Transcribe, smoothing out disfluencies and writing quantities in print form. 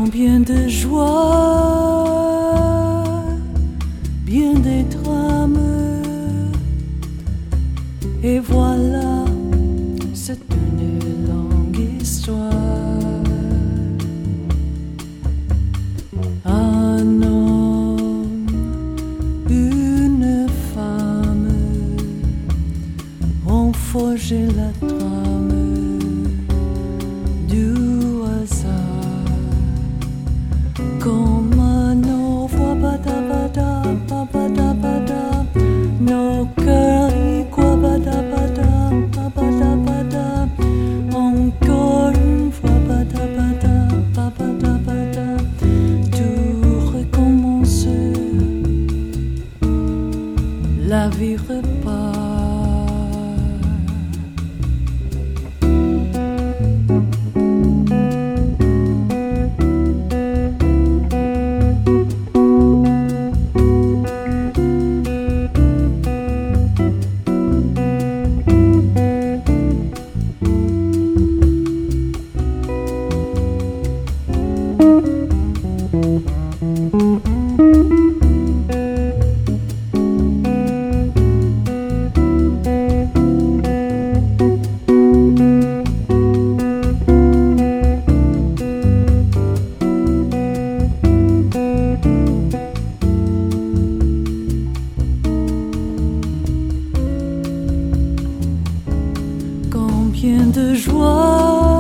Combien de joie, bien des drames, et voilà, c'est une longue histoire. Un homme, une femme ont forgé la trame du hasard. Comme nos voix bada bada, nos cœurs y croient bada bada, encore une fois bada bada, tout recommence, la vie repart. Combien de joie,